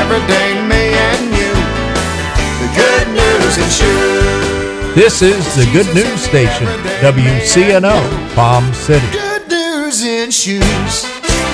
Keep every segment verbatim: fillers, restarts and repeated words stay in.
everyday me and you. The Good News and Shoes. This is the Good News Station, W C N O, Palm City. Good News and Shoes.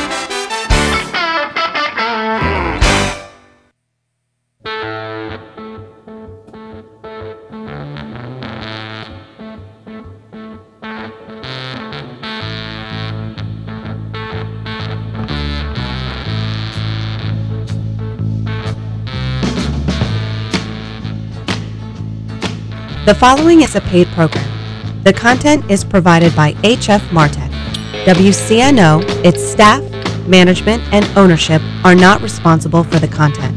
The following is a paid program. The content is provided by H F Martech. W C N O, its staff, management, and ownership are not responsible for the content.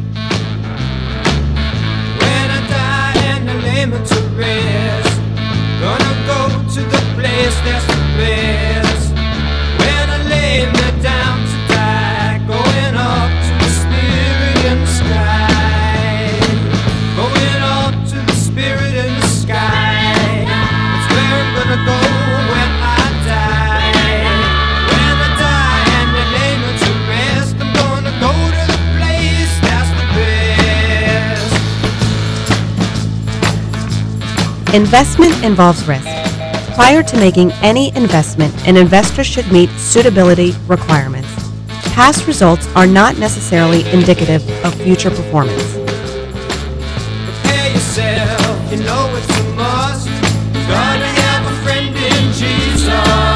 When I die and I lay me to rest, gonna go to the place that's the best. When I lay me down to die, going up to the spirit in the sky. Going up to the spirit in the sky. That's where I'm gonna go when I die. When I die and they lay me to rest, I'm gonna go to the place that's the best. Investment involves risk. Prior to making any investment, an investor should meet suitability requirements. Past results are not necessarily indicative of future performance. Prepare yourself, you know it's a must. Gotta have a friend in Jesus.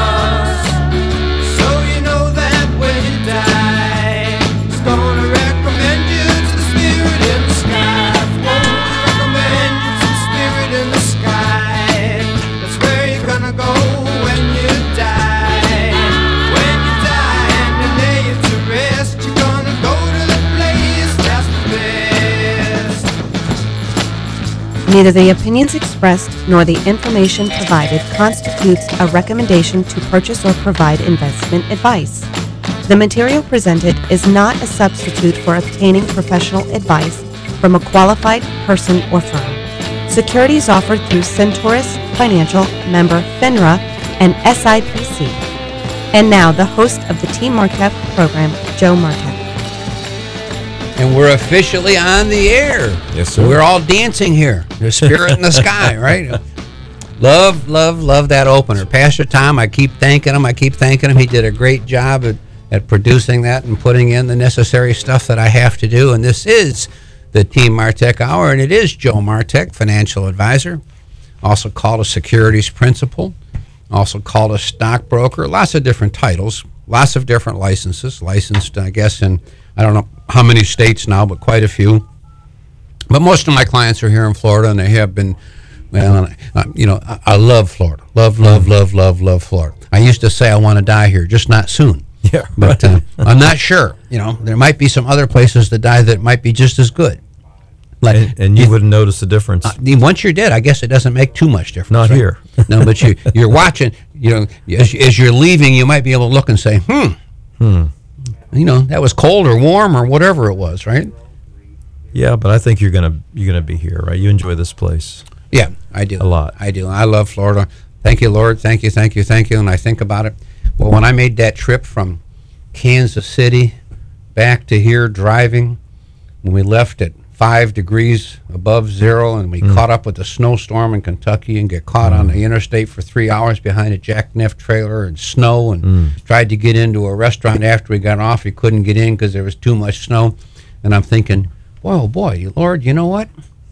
So you know that when you die, He's gonna recommend you to the spirit in the sky. Won't recommend you to the spirit in the sky. That's where you're gonna go when you die. When you die and they lay you to rest, you're gonna go to the place that's the best. Neither the opinions expressed nor the information provided constitutes a recommendation to purchase or provide investment advice. The material presented is not a substitute for obtaining professional advice from a qualified person or firm. Securities offered through Centaurus Financial, member FINRA, and S I P C. And now the host of the Team Martech program, Joe Martech. And we're officially on the air. Yes, sir. We're all dancing here. There's spirit in the sky, right? Love, love, love that opener. Pastor Tom, I keep thanking him. I keep thanking him. He did a great job at, at producing that and putting in the necessary stuff that I have to do. And this is the Team Martech Hour, and it is Joe Martech, financial advisor, also called a securities principal, also called a stockbroker. Lots of different titles, lots of different licenses. Licensed, I guess, in I don't know how many states now, but quite a few. But most of my clients are here in Florida, and they have been, well, uh, you know, I, I love Florida. Love, love, love, love, love Florida. I used to say I want to die here, just not soon. Yeah, But uh, I'm not sure. You know, there might be some other places to die that might be just as good. Like, And, and you wouldn't notice the difference. uh, once you're dead, I guess it doesn't make too much difference. Not right? here. No, but you, you're watching, you know, as, as you're leaving, you might be able to look and say, hmm, Hmm. you know, that was cold or warm or whatever it was, right? Yeah, but I think you're gonna you're gonna be here, right? You enjoy this place. Yeah, I do. A lot. I do. I love Florida. Thank you, Lord. Thank you, thank you, thank you. And I think about it. Well, when I made that trip from Kansas City back to here driving, when we left at five degrees above zero and we Mm. caught up with the snowstorm in Kentucky and get caught Mm. on the interstate for three hours behind a jackknife trailer and snow and Mm. tried to get into a restaurant after we got off. We couldn't get in because there was too much snow. And I'm thinking, boy, oh boy, Lord, you know what?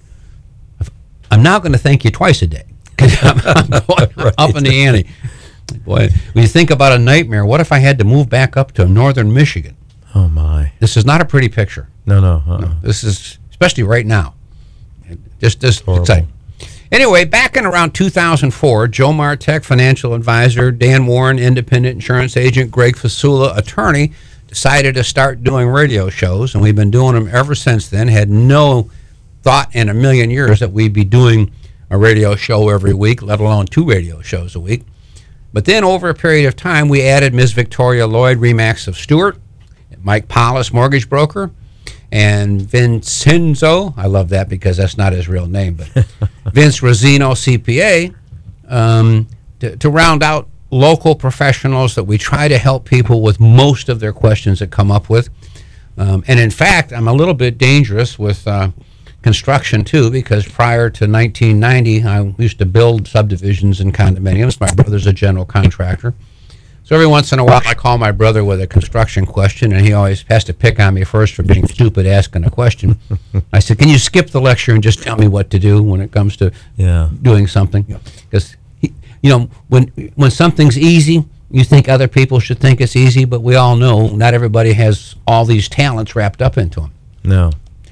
I'm now going to thank you twice a day because I'm, I'm going Right. up in the ante. Boy, when you think about a nightmare, what if I had to move back up to northern Michigan? Oh my! This is not a pretty picture. No, no. Uh-uh. No, this is, especially right now, just just Horrible. exciting. Anyway, back in around two thousand four, Joe Martech, financial advisor, Dan Warren, independent insurance agent, Greg Fasula, attorney, decided to start doing radio shows, and we've been doing them ever since then. Had no thought in a million years that we'd be doing a radio show every week, let alone two radio shows a week. But then over a period of time, we added Miz Victoria Lloyd, Remax of Stewart, Mike Paulus, mortgage broker, and Vincenzo, I love that because that's not his real name, but Vince Rosino, C P A, um, to, to round out local professionals that we try to help people with most of their questions that come up with. Um, and in fact, I'm a little bit dangerous with uh, construction too, because prior to nineteen ninety, I used to build subdivisions and condominiums. My brother's a general contractor. So every once in a while, I call my brother with a construction question, and he always has to pick on me first for being stupid asking a question. I said, can you skip the lecture and just tell me what to do when it comes to Yeah. doing something? Because, you know, when when something's easy, you think other people should think it's easy, but we all know not everybody has all these talents wrapped up into them. No.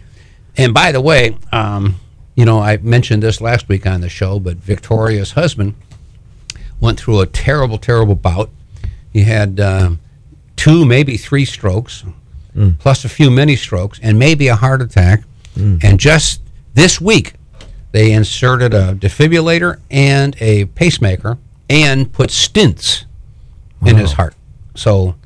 And by the way, um, you know, I mentioned this last week on the show, but Victoria's husband went through a terrible, terrible bout. He had um, two, maybe three strokes, mm. plus a few mini strokes, and maybe a heart attack. Mm. And just this week, they inserted a defibrillator and a pacemaker and put stents wow. in his heart. So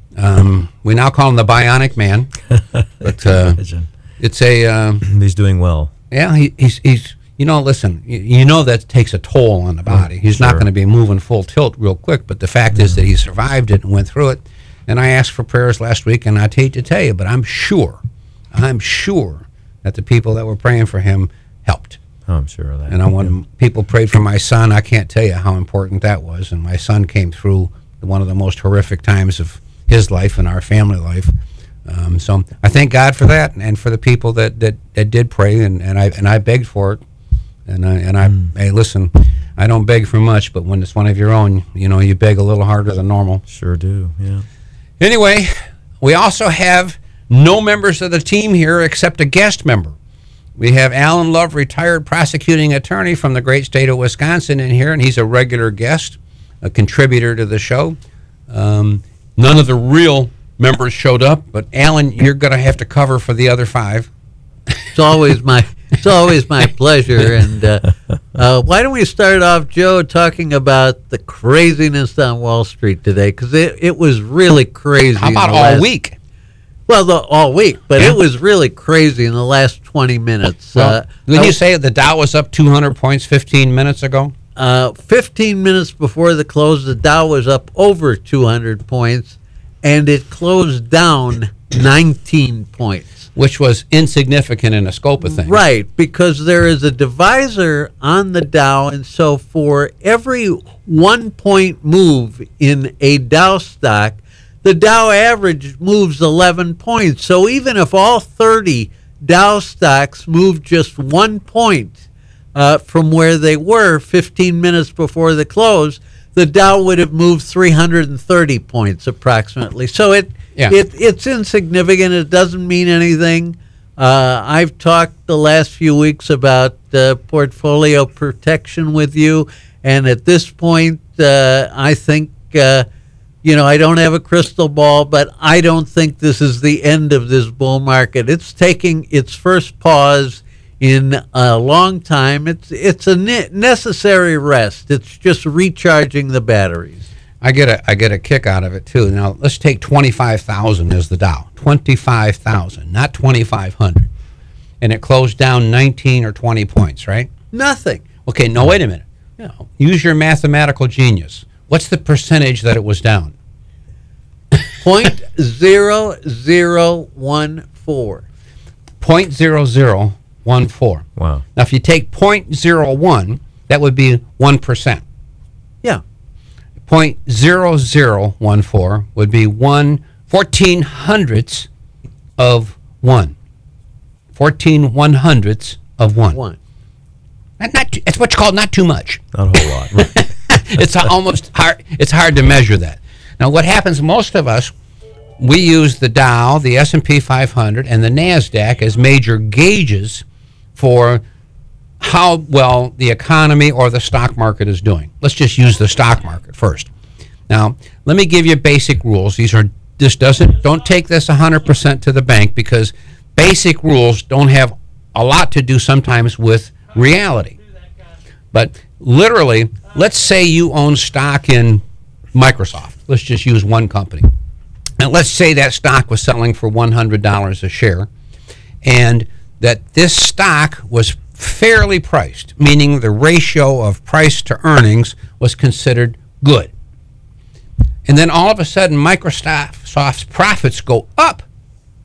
um, we now call him the Bionic Man. But uh, it's a... Um, he's doing well. Yeah, he, he's... he's You know, listen, you, you know that takes a toll on the body. He's sure. not going to be moving full tilt real quick, but the fact yeah. is that he survived it and went through it. And I asked for prayers last week, and I'd hate to tell you, but I'm sure, I'm sure that the people that were praying for him helped. Oh, I'm sure of that. And I want yeah. people prayed for my son. I can't tell you how important that was. And my son came through one of the most horrific times of his life and our family life. Um, so I thank God for that, and for the people that, that, that did pray, and, and I and I begged for it. And I, and I, mm. hey, listen, I don't beg for much, but when it's one of your own, you know, you beg a little harder than normal. Sure do, yeah. Anyway, we also have no members of the team here except a guest member. We have Alan Love, retired prosecuting attorney from the great state of Wisconsin, in here, and he's a regular guest, a contributor to the show. Um, none of the real members showed up, but Alan, you're going to have to cover for the other five. It's always my it's always my pleasure. And uh, uh, why don't we start off, Joe, talking about the craziness on Wall Street today? Because it, it was really crazy. How about in the all last, week? Well, the, all week, but yeah. it was really crazy in the last twenty minutes. Well, uh, didn't you say the Dow was up two hundred points fifteen minutes ago? Uh, fifteen minutes before the close, the Dow was up over two hundred points, and it closed down nineteen points. Which was insignificant in the scope of things. Right, because there is a divisor on the Dow, and so for every one-point move in a Dow stock, the Dow average moves eleven points. So even if all thirty Dow stocks moved just one point uh, from where they were fifteen minutes before the close, the Dow would have moved three hundred thirty points approximately. So it... Yeah. It, it's insignificant. It doesn't mean anything. Uh, I've talked the last few weeks about uh, portfolio protection with you, and at this point, uh, I think, uh, you know, I don't have a crystal ball, but I don't think this is the end of this bull market. It's taking its first pause in a long time. It's, it's a ne- necessary rest. It's just recharging the batteries. I get a I get a kick out of it too. Now let's take twenty-five thousand as the Dow. twenty-five thousand, not twenty-five hundred, and it closed down nineteen or twenty points, right? Nothing. Okay, no, wait a minute. No. Use your mathematical genius. What's the percentage that it was down? Point zero zero one four. Point zero zero one four. Wow. Now, if you take point zero one, that would be one percent. Yeah. Point zero zero one four would be one fourteen hundredths of one. Fourteen one hundredths of one. One. Not, not too, it's what's called not too much. Not a whole lot. It's almost hard. It's hard to measure that. Now, what happens? Most of us, we use the Dow, the S and P five hundred, and the NASDAQ as major gauges for how well the economy or the stock market is doing. Let's just use the stock market first. Now, let me give you basic rules. These are this doesn't don't take this one hundred percent to the bank, because basic rules don't have a lot to do sometimes with reality. But literally, let's say you own stock in Microsoft. Let's just use one company. And let's say that stock was selling for one hundred dollars a share, and that this stock was fairly priced, meaning the ratio of price to earnings was considered good. And then all of a sudden, Microsoft's profits go up.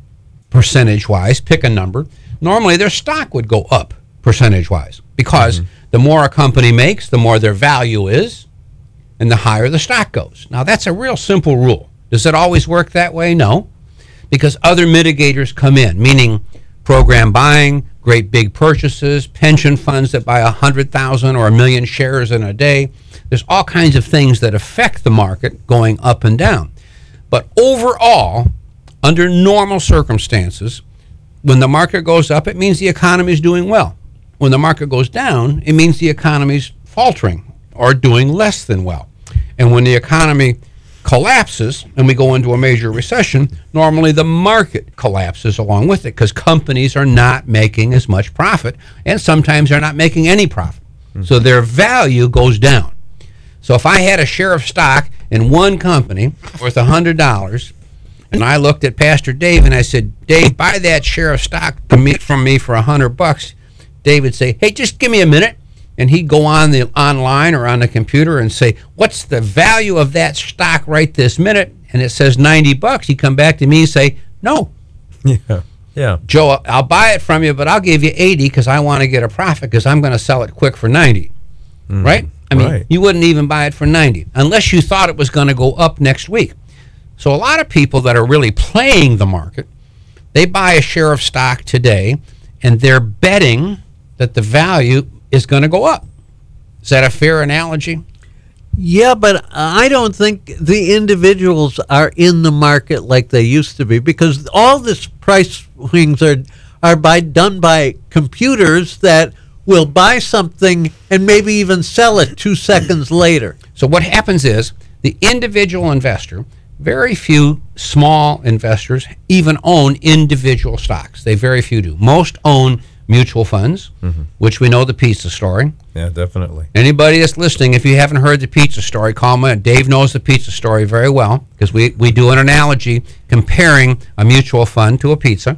percentage-wise, pick a number, normally their stock would go up percentage-wise because mm-hmm. the more a company makes, the more their value is, and the higher the stock goes. Now, that's a real simple rule. Does it always work that way? No, because other mitigators come in, meaning program buying, great big purchases, pension funds that buy one hundred thousand or a million shares in a day. There's all kinds of things that affect the market going up and down. But overall, under normal circumstances, when the market goes up, it means the economy is doing well. When the market goes down, it means the economy is faltering or doing less than well. And when the economy collapses and we go into a major recession, normally the market collapses along with it because companies are not making as much profit, and sometimes they're not making any profit. Mm-hmm. So their value goes down. So if I had a share of stock in one company worth one hundred dollars, and I looked at Pastor Dave and I said, Dave, buy that share of stock to me, from me for one hundred bucks. Dave would say, hey, just give me a minute. And he'd go on the online or on the computer and say, what's the value of that stock right this minute? And it says ninety bucks. He'd come back to me and say, no. Yeah. Yeah. Joe, I'll buy it from you, but I'll give you eighty because I want to get a profit because I'm going to sell it quick for ninety. Mm, right? I mean, right. You wouldn't even buy it for ninety unless you thought it was going to go up next week. So a lot of people that are really playing the market, they buy a share of stock today and they're betting that the value is going to go up. Is that a fair analogy? Yeah, but I don't think the individuals are in the market like they used to be, because all this price swings are are by done by computers that will buy something and maybe even sell it two seconds later. So what happens is the individual investor, very few small investors even own individual stocks. They very few do. Most own mutual funds, mm-hmm. which we know the pizza story. Yeah, definitely. Anybody that's listening, if you haven't heard the pizza story, call me. Dave knows the pizza story very well because we, we do an analogy comparing a mutual fund to a pizza.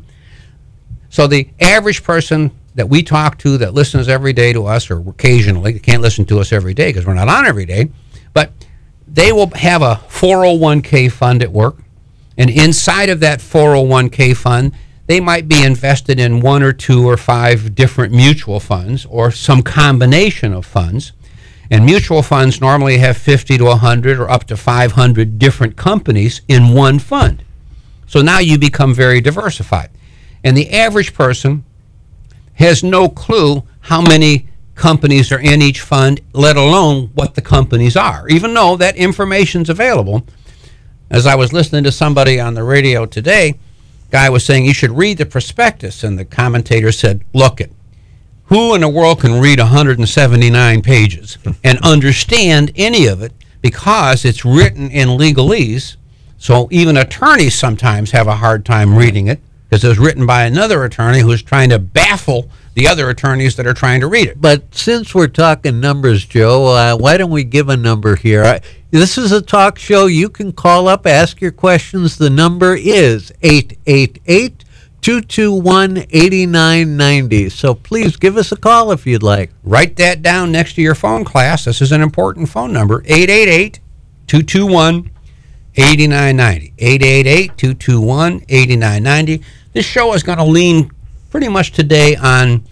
So the average person that we talk to that listens every day to us, or occasionally, they can't listen to us every day because we're not on every day, but they will have a four oh one k fund at work, and inside of that four oh one k fund, they might be invested in one or two or five different mutual funds or some combination of funds. And mutual funds normally have fifty to one hundred or up to five hundred different companies in one fund. So now you become very diversified. And the average person has no clue how many companies are in each fund, let alone what the companies are, even though that information's available. As I was listening to somebody on the radio today, guy was saying you should read the prospectus, and the commentator said, look it, who in the world can read one hundred seventy-nine pages and understand any of it because it's written in legalese, so even attorneys sometimes have a hard time reading it because it was written by another attorney who's trying to baffle the other attorneys that are trying to read it. But since we're talking numbers, Joe, uh, why don't we give a number here? I, this is a talk show. You can call up, ask your questions. The number is eight eight eight, two two one, eight nine nine zero. So please give us a call if you'd like. Write that down next to your phone, class. This is an important phone number, eight eight eight, two two one, eight nine nine zero. eight eight eight, two two one, eight nine nine zero. This show is going to lean pretty much today on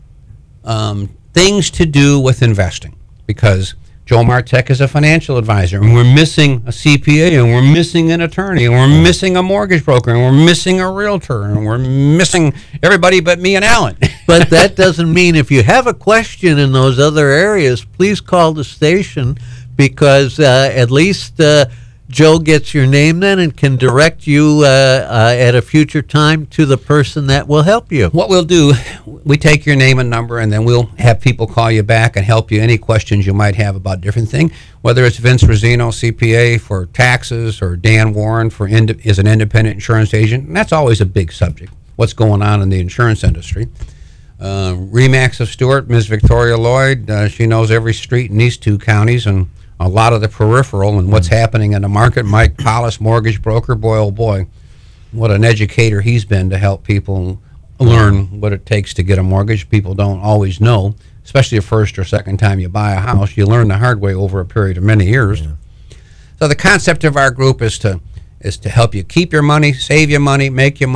um, things to do with investing, because Joe Martek is a financial advisor, and we're missing a C P A, and we're missing an attorney, and we're missing a mortgage broker, and we're missing a realtor, and we're missing everybody but me and Alan. But that doesn't mean if you have a question in those other areas, please call the station, because uh, at least uh, Joe gets your name then and can direct you uh, uh, at a future time to the person that will help you. What we'll do, we take your name and number, and then we'll have people call you back and help you any questions you might have about different things, whether it's Vince Rosino, C P A, for taxes, or Dan Warren for ind- is an independent insurance agent. And that's always a big subject, what's going on in the insurance industry. Uh, Remax of Stewart, Miz Victoria Lloyd, uh, she knows every street in these two counties and a lot of the peripheral and what's happening in the market. Mike Collis, mortgage broker, boy, oh boy, what an educator he's been to help people learn what it takes to get a mortgage. People don't always know, especially the first or second time you buy a house. You learn the hard way over a period of many years. Yeah. So the concept of our group is to is to help you keep your money, save your money, make your money,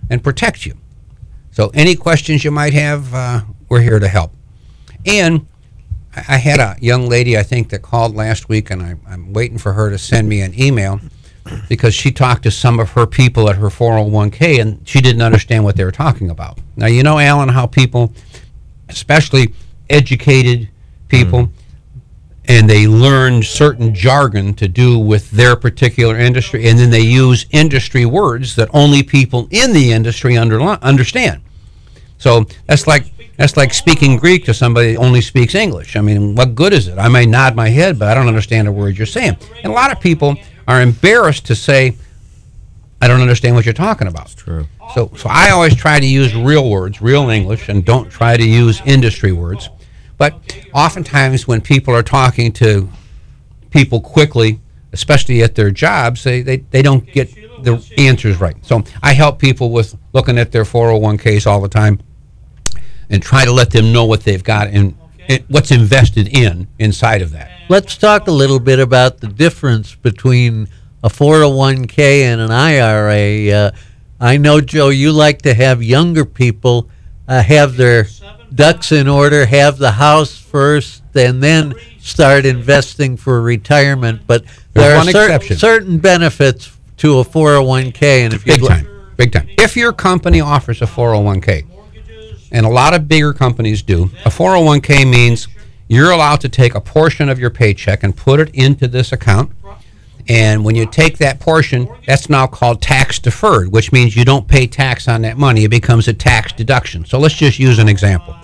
and protect you. So any questions you might have, uh, we're here to help. And I I had a young lady, I think, that called last week, and I, I'm waiting for her to send me an email because she talked to some of her people at her four oh one k, and she didn't understand what they were talking about. Now, you know, Alan, how people, especially educated people, mm. and they learn certain jargon to do with their particular industry, and then they use industry words that only people in the industry under, understand. So that's like that's like speaking Greek to somebody who only speaks English. I mean, what good is it? I may nod my head, but I don't understand a word you're saying. And a lot of people are embarrassed to say, I don't understand what you're talking about. That's true. So, so I always try to use real words, real English, and don't try to use industry words. But oftentimes when people are talking to people quickly, especially at their jobs, they, they, they don't get the answers right. So I help people with looking at their four oh one k's all the time and try to let them know what they've got and it, what's invested in inside of that. Let's talk a little bit about the difference between a four oh one k and an I R A. Uh, I know, Joe, you like to have younger people uh, have their ducks in order, have the house first, and then start investing for retirement. But there There's are one cer- exception. certain benefits to a four oh one k. And if Big you time, big time. If your company offers a four oh one k, and a lot of bigger companies do, a four oh one k means you're allowed to take a portion of your paycheck and put it into this account. And when you take that portion, that's now called tax deferred, which means you don't pay tax on that money. It becomes a tax deduction. So let's just use an example.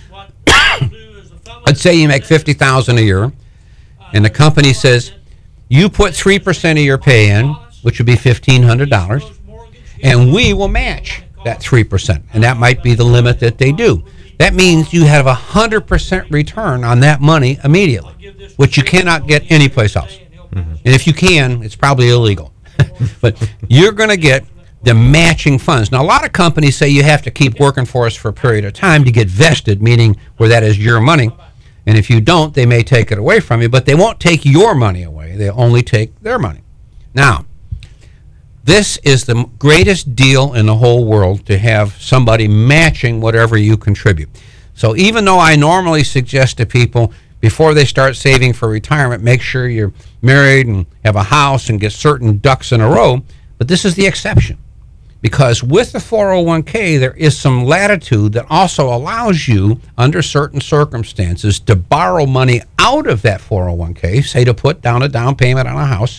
Let's say you make fifty thousand dollars a year, and the company says, you put three percent of your pay in, which would be fifteen hundred dollars, and we will match that three percent, and that might be the limit that they do. That means you have a one hundred percent return on that money immediately, which you cannot get anyplace else. Mm-hmm. And if you can, it's probably illegal. But you're going to get the matching funds. Now, a lot of companies say you have to keep working for us for a period of time to get vested, meaning where that is your money. And if you don't, they may take it away from you, but they won't take your money away. They only take their money. Now, this is the greatest deal in the whole world, to have somebody matching whatever you contribute. So even though I normally suggest to people before they start saving for retirement, make sure you're married and have a house and get certain ducks in a row, but this is the exception. Because with the four oh one k, there is some latitude that also allows you, under certain circumstances, to borrow money out of that four oh one k, say to put down a down payment on a house.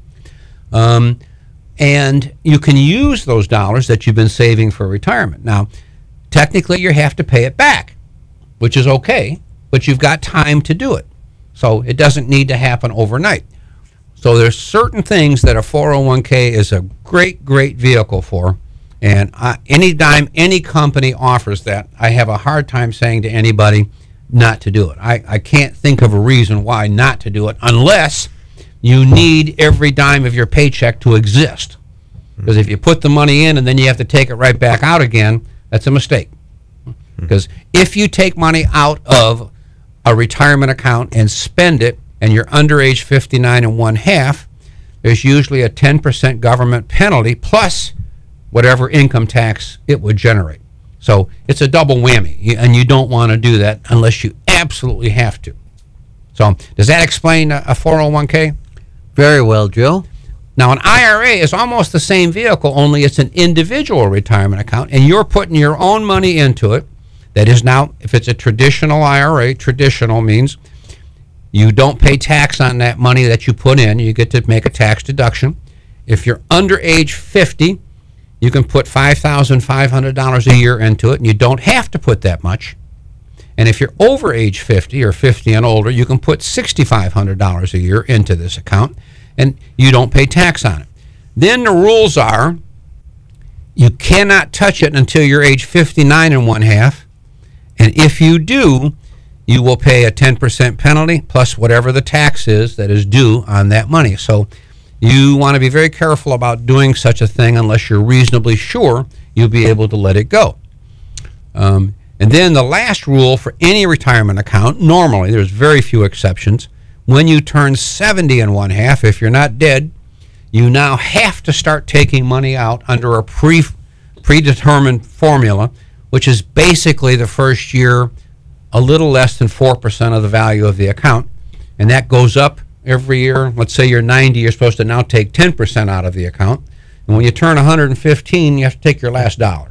Um, and you can use those dollars that you've been saving for retirement. Now, technically, you have to pay it back, which is okay, but you've got time to do it. So it doesn't need to happen overnight. So there's certain things that a four oh one k is a great, great vehicle for. And uh, any time any company offers that, I have a hard time saying to anybody not to do it. I, I can't think of a reason why not to do it unless you need every dime of your paycheck to exist. Because if you put the money in and then you have to take it right back out again, that's a mistake. Because if you take money out of a retirement account and spend it, and you're under age fifty-nine and one half, there's usually a ten percent government penalty plus whatever income tax it would generate. So it's a double whammy, and you don't want to do that unless you absolutely have to. So does that explain a four oh one k? Very well, Joe. Now, an I R A is almost the same vehicle, only it's an individual retirement account, and you're putting your own money into it. That is now, if it's a traditional I R A, traditional means you don't pay tax on that money that you put in. You get to make a tax deduction. If you're under age fifty, you can put five thousand five hundred dollars a year into it, and you don't have to put that much. And if you're over age fifty or fifty and older, you can put six thousand five hundred dollars a year into this account, and you don't pay tax on it. Then the rules are you cannot touch it until you're age fifty-nine and one half, and if you do, you will pay a ten percent penalty plus whatever the tax is that is due on that money. So you want to be very careful about doing such a thing unless you're reasonably sure you'll be able to let it go. Um, and then the last rule for any retirement account, normally, there's very few exceptions, when you turn seventy and one half, if you're not dead, you now have to start taking money out under a pre predetermined formula, which is basically the first year a little less than four percent of the value of the account, and that goes up every year. Let's say you're ninety, you're supposed to now take ten percent out of the account, and when you turn one hundred fifteen, you have to take your last dollar.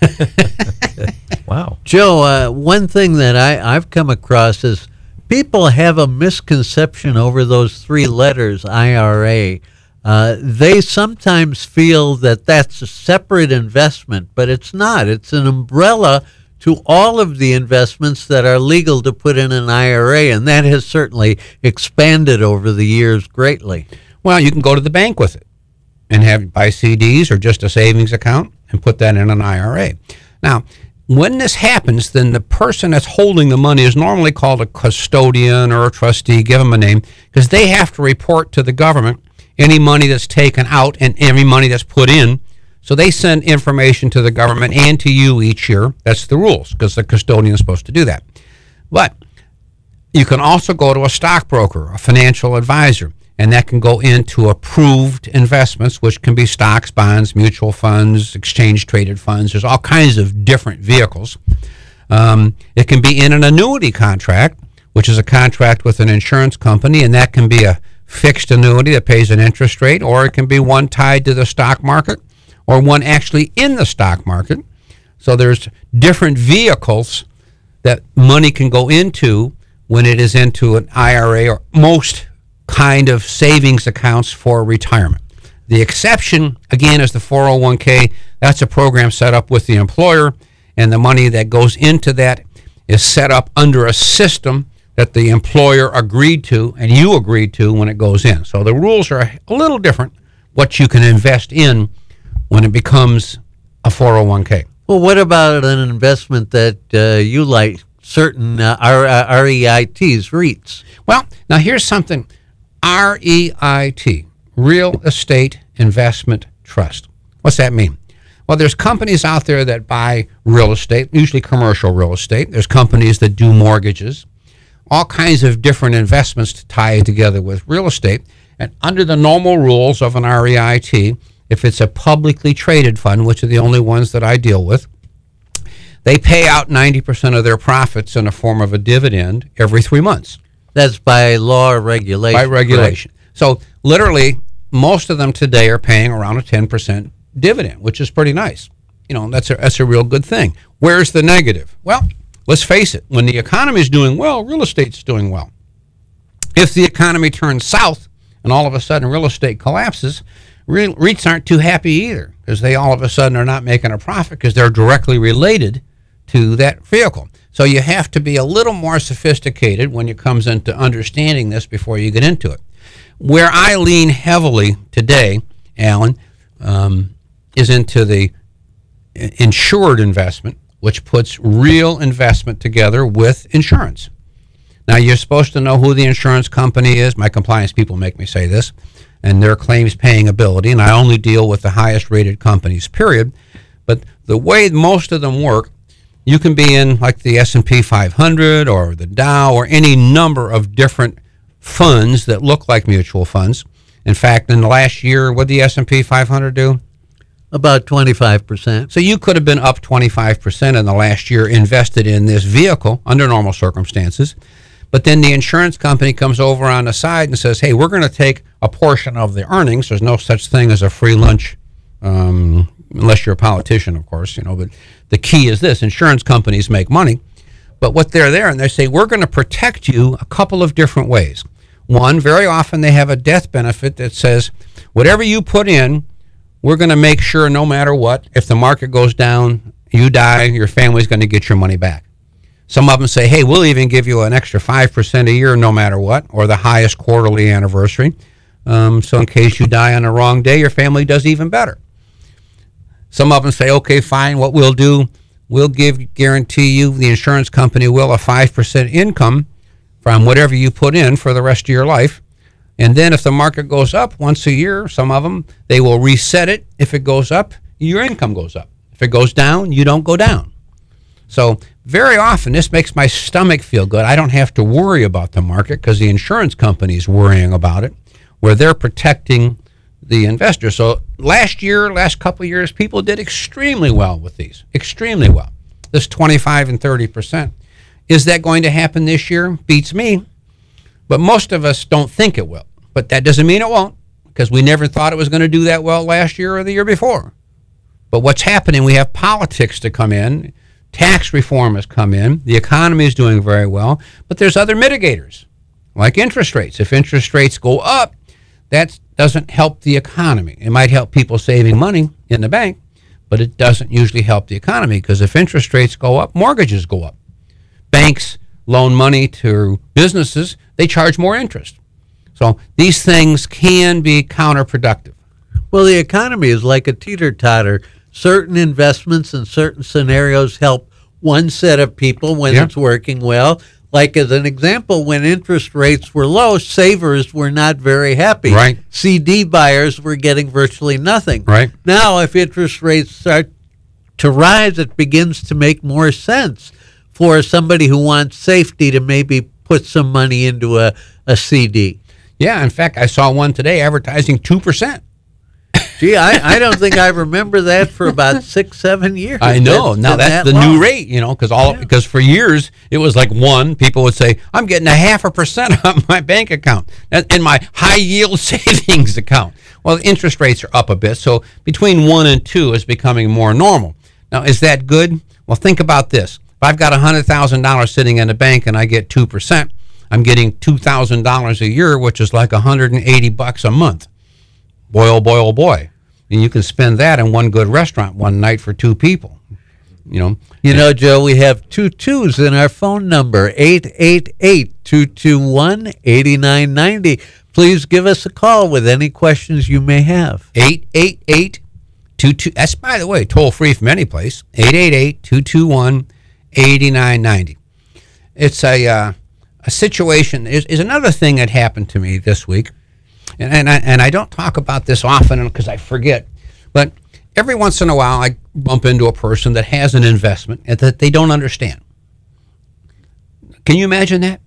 Wow. Joe, uh, one thing that I, I've come across is people have a misconception over those three letters, I R A. Uh, they sometimes feel that that's a separate investment, but it's not. It's an umbrella to all of the investments that are legal to put in an I R A, and that has certainly expanded over the years greatly. Well, you can go to the bank with it and have buy C Ds or just a savings account and put that in an I R A. Now, when this happens, then the person that's holding the money is normally called a custodian or a trustee, give them a name, because they have to report to the government any money that's taken out and every money that's put in. So they send information to the government and to you each year. That's the rules, because the custodian is supposed to do that. But you can also go to a stockbroker, a financial advisor, and that can go into approved investments, which can be stocks, bonds, mutual funds, exchange-traded funds. There's all kinds of different vehicles. Um, it can be in an annuity contract, which is a contract with an insurance company, and that can be a fixed annuity that pays an interest rate, or it can be one tied to the stock market, or one actually in the stock market. So there's different vehicles that money can go into when it is into an I R A or most kind of savings accounts for retirement. The exception, again, is the four oh one k. That's a program set up with the employer, and the money that goes into that is set up under a system that the employer agreed to and you agreed to when it goes in. So the rules are a little different, what you can invest in when it becomes a four oh one k. Well, what about an investment that uh, you like, certain uh, R- uh, REITs, REITs? Well, now here's something. R E I T, Real Estate Investment Trust. What's that mean? Well, there's companies out there that buy real estate, usually commercial real estate. There's companies that do mortgages, all kinds of different investments to tie together with real estate. And under the normal rules of an R E I T, if it's a publicly traded fund, which are the only ones that I deal with, they pay out ninety percent of their profits in the form of a dividend every three months. That's by law or regulation. By regulation. Correct. So literally, most of them today are paying around a ten percent dividend, which is pretty nice. You know, that's a, that's a real good thing. Where's the negative? Well, let's face it. When the economy is doing well, real estate's doing well. If the economy turns south and all of a sudden real estate collapses, re- REITs aren't too happy either, because they all of a sudden are not making a profit because they're directly related to that vehicle. So you have to be a little more sophisticated when it comes into understanding this before you get into it. Where I lean heavily today, Alan, um, is into the insured investment, which puts real investment together with insurance. Now, you're supposed to know who the insurance company is. My compliance people make me say this, and their claims paying ability, and I only deal with the highest rated companies, period. But the way most of them work, you can be in like the S and P five hundred or the Dow or any number of different funds that look like mutual funds. In fact, in the last year, what did the S and P five hundred do? About twenty-five percent. So you could have been up twenty-five percent in the last year invested in this vehicle under normal circumstances. But then the insurance company comes over on the side and says, hey, we're going to take a portion of the earnings. There's no such thing as a free lunch, um, unless you're a politician, of course, you know, but the key is this: insurance companies make money, but what they're there and they say, we're going to protect you a couple of different ways. One, very often they have a death benefit that says, whatever you put in, we're going to make sure no matter what, if the market goes down, you die, your family's going to get your money back. Some of them say, hey, we'll even give you an extra five percent a year no matter what, or the highest quarterly anniversary. Um, so in case you die on the wrong day, your family does even better. Some of them say, okay, fine, what we'll do, we'll give, guarantee you, the insurance company will, a five percent income from whatever you put in for the rest of your life. And then if the market goes up once a year, some of them, they will reset it. If it goes up, your income goes up. If it goes down, you don't go down. So very often, this makes my stomach feel good. I don't have to worry about the market because the insurance company is worrying about it, where they're protecting the investor. So last year, last couple of years, people did extremely well with these, extremely well. This twenty-five and thirty percent. Is that going to happen this year? Beats me. But most of us don't think it will. But that doesn't mean it won't, because we never thought it was going to do that well last year or the year before. But what's happening, we have politics to come in, tax reform has come in, the economy is doing very well, but there's other mitigators, like interest rates. If interest rates go up, that doesn't help the economy. It might help people saving money in the bank, but it doesn't usually help the economy, because if interest rates go up, mortgages go up. Banks loan money to businesses, they charge more interest. So these things can be counterproductive. Well, the economy is like a teeter-totter. Certain investments in certain scenarios help one set of people when Yeah. it's working well. Like as an example, when interest rates were low, savers were not very happy. Right. C D buyers were getting virtually nothing. Right. Now, if interest rates start to rise, it begins to make more sense for somebody who wants safety to maybe put some money into a, a C D. Yeah, in fact, I saw one today advertising two percent. Gee, I, I don't think I remember that for about six, seven years. I know. That's Now been that's that the long. new rate, you know, because all because for years it was like one. People would say, "I'm getting a half a percent on my bank account, that- in my high yield savings account." Well, interest rates are up a bit, so between one and two is becoming more normal. Now, is that good? Well, think about this: if I've got a hundred thousand dollars sitting in a bank and I get two percent, I'm getting two thousand dollars a year, which is like a hundred and eighty bucks a month. Boy, oh boy, oh boy. And you can spend that in one good restaurant one night for two people. You know, You know, Joe, we have two twos in our phone number, eight eight eight, two two one, eight nine nine zero. Please give us a call with any questions you may have. eight eight eight, two two, that's, by the way, toll free from any place, eight eight eight, two two one, eight nine nine zero. It's a, uh, a situation, is, is another thing that happened to me this week. And, and, I, and I don't talk about this often because I forget, but every once in a while I bump into a person that has an investment and that they don't understand. Can you imagine that?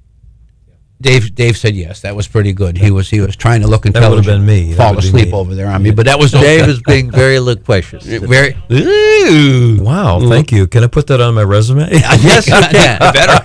Dave Dave said yes. That was pretty good. He was he was trying to look That intelligent. would've been me. That Fall would be asleep me. over there on me, but that was okay. Dave is being very loquacious. very. Ooh. Wow, thank you. Can I put that on my resume? Yes, you can.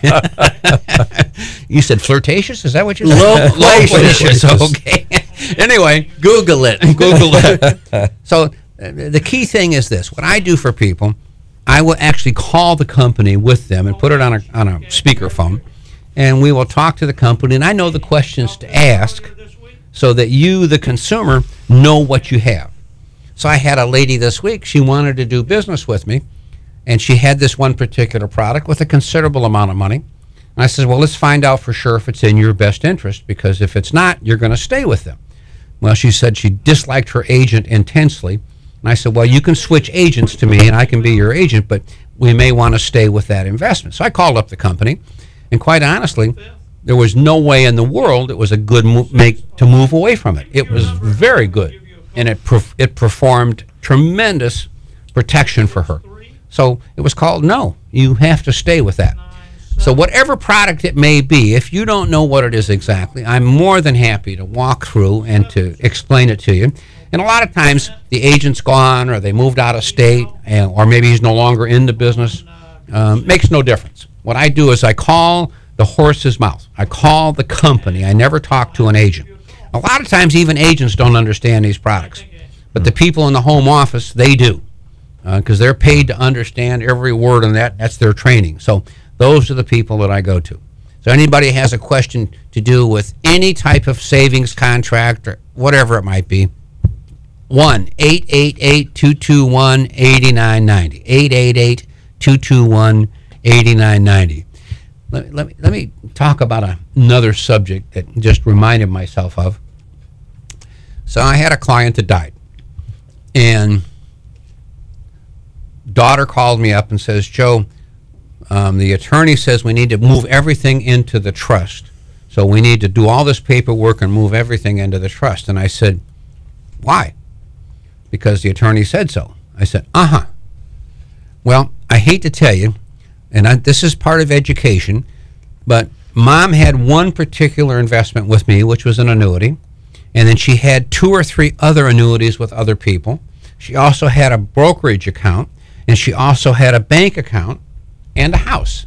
Better. You said flirtatious? Is that what you said? Loquacious. Loquacious. Okay. Anyway, Google it. Google it. So uh, the key thing is this: what I do for people, I will actually call the company with them and put it on a on a speakerphone, and we will talk to the company. And I know the questions to ask, so that you, the consumer, know what you have. So I had a lady this week. She wanted to do business with me, and she had this one particular product with a considerable amount of money. And I said, well, let's find out for sure if it's in your best interest, because if it's not, you're going to stay with them. Well, she said she disliked her agent intensely. And I said, well, you can switch agents to me, and I can be your agent, but we may want to stay with that investment. So I called up the company, and quite honestly, there was no way in the world it was a good mo- make to move away from it. It was very good, and it perf- it performed tremendous protection for her. So it was called no. You have to stay with that. So whatever product it may be, if you don't know what it is exactly, I'm more than happy to walk through and to explain it to you. And a lot of times the agent's gone, or they moved out of state, and, or maybe he's no longer in the business. Um, makes no difference. What I do is I call the horse's mouth. I call the company. I never talk to an agent. A lot of times even agents don't understand these products. But the people in the home office, they do. Because uh, they're paid to understand every word in that. That's their training. So those are the people that I go to. So anybody has a question to do with any type of savings contract or whatever it might be, one eight eight eight, two two one, eight nine nine zero. eight eight eight, two two one, eight nine nine zero. Let, let, me, let me talk about a, another subject that just reminded myself of. So I had a client that died. And daughter called me up and says, Joe, um, the attorney says we need to move everything into the trust. So we need to do all this paperwork and move everything into the trust. And I said, why? Because the attorney said so. I said, uh-huh. Well, I hate to tell you, and I, this is part of education, but Mom had one particular investment with me, which was an annuity, And then she had two or three other annuities with other people. She also had a brokerage account, and she also had a bank account and a house.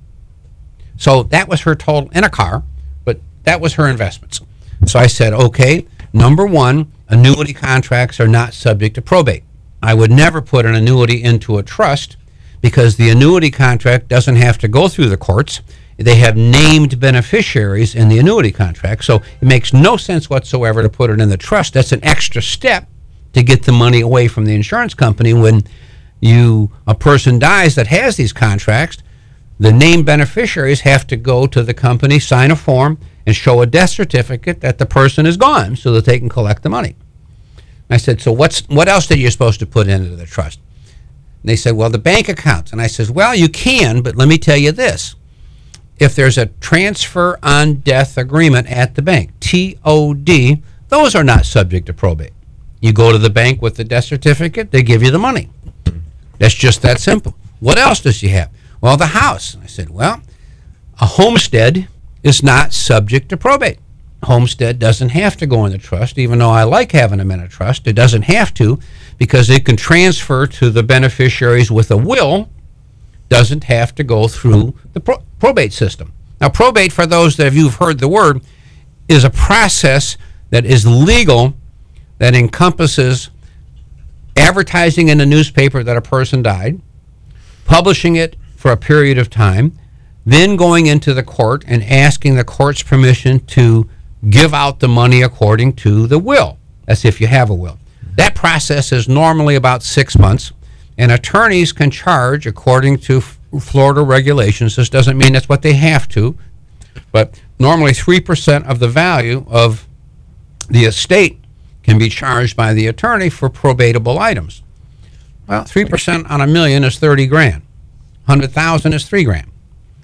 So that was her total, and a car, but that was her investments. So I said, okay, number one, annuity contracts are not subject to probate. I would never put an annuity into a trust because the annuity contract doesn't have to go through the courts. They have named beneficiaries in the annuity contract, so it makes no sense whatsoever to put it in the trust. That's an extra step to get the money away from the insurance company. When you a person dies that has these contracts, the named beneficiaries have to go to the company, sign a form, and show a death certificate that the person is gone so that they can collect the money. I said, so what's what else are you supposed to put into the trust? And they said, well, the bank accounts. And I says, well, you can, but let me tell you this. If there's a transfer on death agreement at the bank, T O D, those are not subject to probate. You go to the bank with the death certificate, they give you the money. That's just that simple. What else does she have? Well, the house. I said, well, a homestead is not subject to probate. Homestead doesn't have to go in the trust, even though I like having them in a trust. It doesn't have to because it can transfer to the beneficiaries with a will. Doesn't have to go through the pro- probate system. Now, probate, for those that you've heard the word, is a process that is legal that encompasses advertising in a newspaper that a person died, publishing it for a period of time, then going into the court and asking the court's permission to give out the money according to the will. That's if you have a will. That process is normally about six months, and attorneys can charge according to F- Florida regulations. This doesn't mean that's what they have to, but normally three percent of the value of the estate can be charged by the attorney for probatable items. Well, three percent on a million is thirty grand. one hundred thousand is three grand.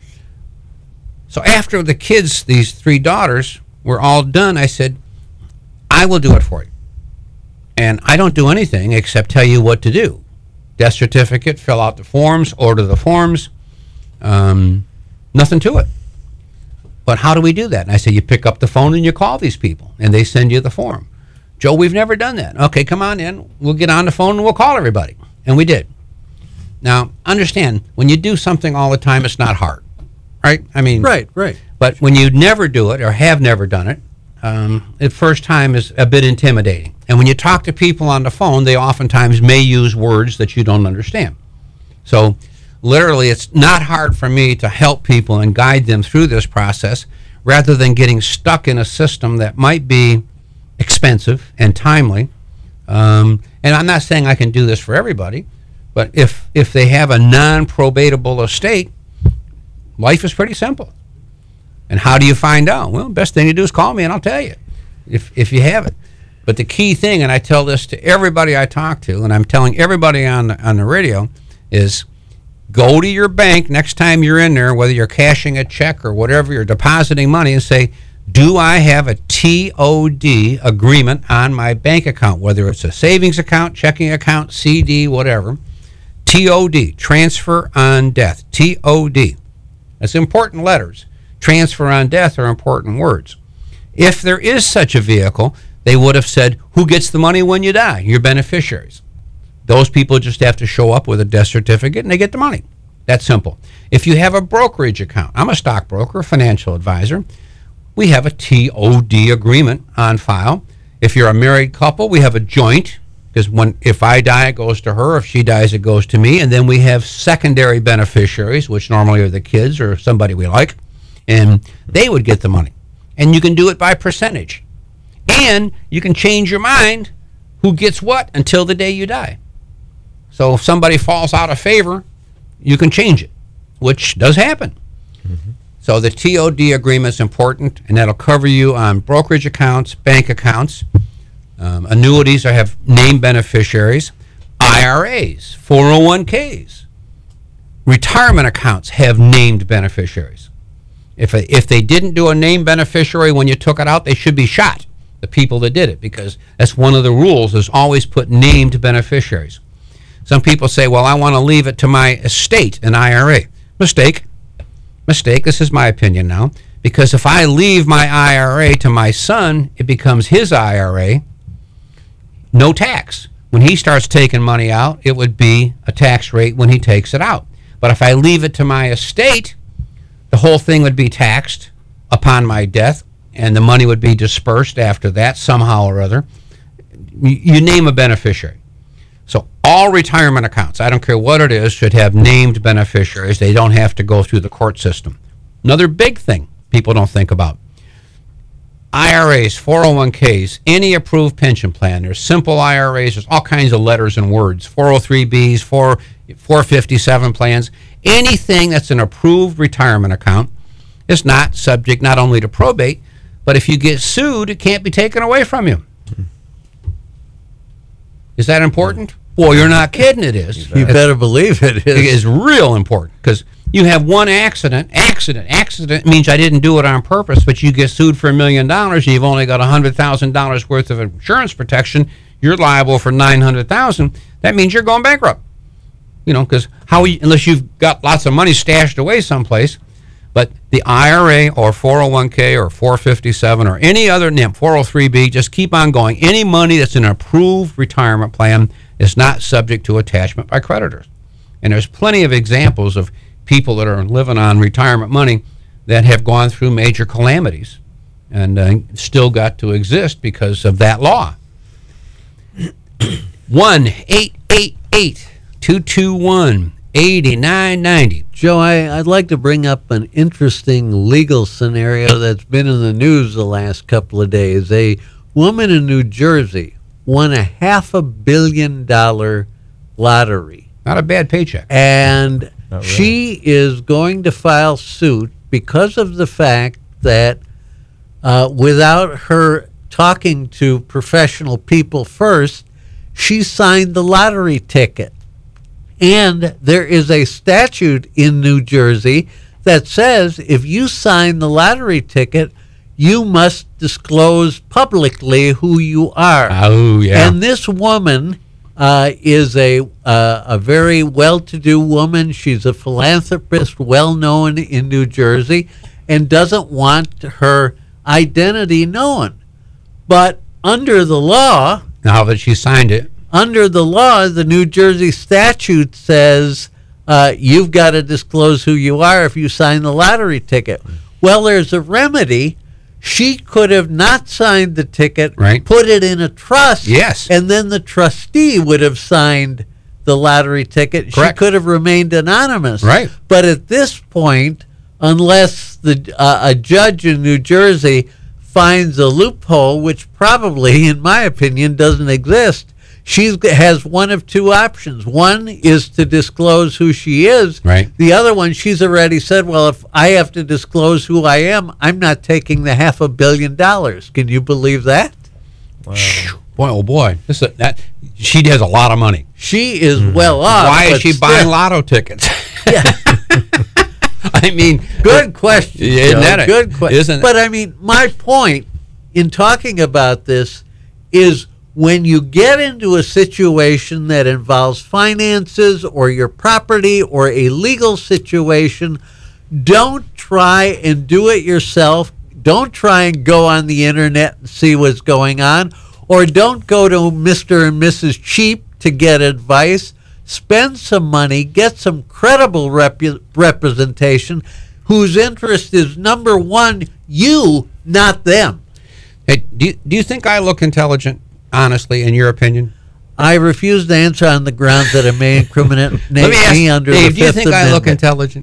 So after the kids, these three daughters, were all done, I said, I will do it for you. And I don't do anything except tell you what to do. Death certificate, fill out the forms, order the forms, um, nothing to it. But how do we do that? And I said, you pick up the phone and you call these people, and they send you the form. Joe, we've never done that. Okay, come on in. We'll get on the phone and we'll call everybody. And we did. Now, understand, when you do something all the time, it's not hard, right? I mean, Right, right. but when you never do it or have never done it, um, the first time is a bit intimidating. And when you talk to people on the phone, they oftentimes may use words that you don't understand. So literally, it's not hard for me to help people and guide them through this process rather than getting stuck in a system that might be expensive and timely. Um, and I'm not saying I can do this for everybody, but if, if they have a non-probatable estate, life is pretty simple. And how do you find out? Well, best thing to do is call me and I'll tell you if, if you have it. But the key thing, and I tell this to everybody I talk to, and I'm telling everybody on the, on the radio, is go to your bank next time you're in there, whether you're cashing a check or whatever, you're depositing money, and say, do I have a T O D agreement on my bank account, whether it's a savings account, checking account, C D, whatever. T O D, transfer on death, T O D. That's important letters. Transfer on death are important words. If there is such a vehicle, they would have said, who gets the money when you die? Your beneficiaries. Those people just have to show up with a death certificate and they get the money. That's simple. If you have a brokerage account, I'm a stockbroker, a financial advisor, we have a T O D agreement on file. If you're a married couple, we have a joint, because when if I die, it goes to her. If she dies, it goes to me. And then we have secondary beneficiaries, which normally are the kids or somebody we like, and they would get the money. And you can do it by percentage. And you can change your mind who gets what until the day you die. So if somebody falls out of favor, you can change it, which does happen. Mm-hmm. So the T O D agreement is important, and that'll cover you on brokerage accounts, bank accounts, um, annuities or have named beneficiaries, I R As, four oh one k's. Retirement accounts have named beneficiaries. If, if they didn't do a named beneficiary when you took it out, they should be shot, the people that did it, because that's one of the rules, is always put named beneficiaries. Some people say, well, I want to leave it to my estate, an I R A. Mistake. Mistake. This is my opinion now. Because if I leave my I R A to my son, it becomes his I R A, no tax. When he starts taking money out, it would be a tax rate when he takes it out. But if I leave it to my estate, the whole thing would be taxed upon my death, and the money would be dispersed after that somehow or other. You, you name a beneficiary. So all retirement accounts, I don't care what it is, should have named beneficiaries. They don't have to go through the court system. Another big thing people don't think about. I R As, four oh one Ks, any approved pension plan. There's simple I R As. There's all kinds of letters and words. four oh three Bs, four fifty-seven plans. Anything that's an approved retirement account is not subject not only to probate, but if you get sued, it can't be taken away from you. Is that important? Well, you're not kidding. It is. You better believe it is. It is real important because you have one accident. Accident. Accident means I didn't do it on purpose, but you get sued for a million dollars and you've only got one hundred thousand dollars worth of insurance protection. You're liable for nine hundred thousand dollars. That means you're going bankrupt. You know, because how you, unless you've got lots of money stashed away someplace. But the I R A or four oh one K or four fifty-seven or any other N I M, four oh three B, just keep on going. Any money that's an approved retirement plan is not subject to attachment by creditors. And there's plenty of examples of people that are living on retirement money that have gone through major calamities and uh, still got to exist because of that law. one eight eight eight, two two one, eight nine nine zero. Joe, I, I'd like to bring up an interesting legal scenario that's been in the news the last couple of days. A woman in New Jersey won a half a billion dollar lottery. Not a bad paycheck. And Not really. she is going to file suit because of the fact that uh, without her talking to professional people first, she signed the lottery ticket. And there is a statute in New Jersey that says if you sign the lottery ticket, you must disclose publicly who you are. Oh, yeah. And this woman uh, is a uh, a very well-to-do woman. She's a philanthropist, well-known in New Jersey, and doesn't want her identity known. But under the law, Now that she signed it, under the law, the New Jersey statute says uh, you've got to disclose who you are if you sign the lottery ticket. Well, there's a remedy. She could have not signed the ticket, Right. put it in a trust, Yes. and then the trustee would have signed the lottery ticket. Correct. She could have remained anonymous. Right. But at this point, unless the uh, a judge in New Jersey finds a loophole, which probably, in my opinion, doesn't exist, she has one of two options. One is to disclose who she is. Right. The other one, she's already said, well, if I have to disclose who I am, I'm not taking the half a billion dollars. Can you believe that? boy, oh boy, this is, that she has a lot of money. She is well off. Why is but she still- buying lotto tickets? Yeah. I mean, Good question. Isn't Joe. that a- Good question. isn't it? But I mean, my point in talking about this is when you get into a situation that involves finances or your property or a legal situation, don't try and do it yourself. Don't try and go on the internet and see what's going on, or don't go to Mister and Missus Cheap to get advice. Spend some money, get some credible rep- representation whose interest is, number one, you, not them. Hey, do you, do you think I look intelligent, honestly, in your opinion? I refuse to answer on the grounds that it may incriminate Let me ask, me under Dave, the do you Fifth think I Amendment. look intelligent?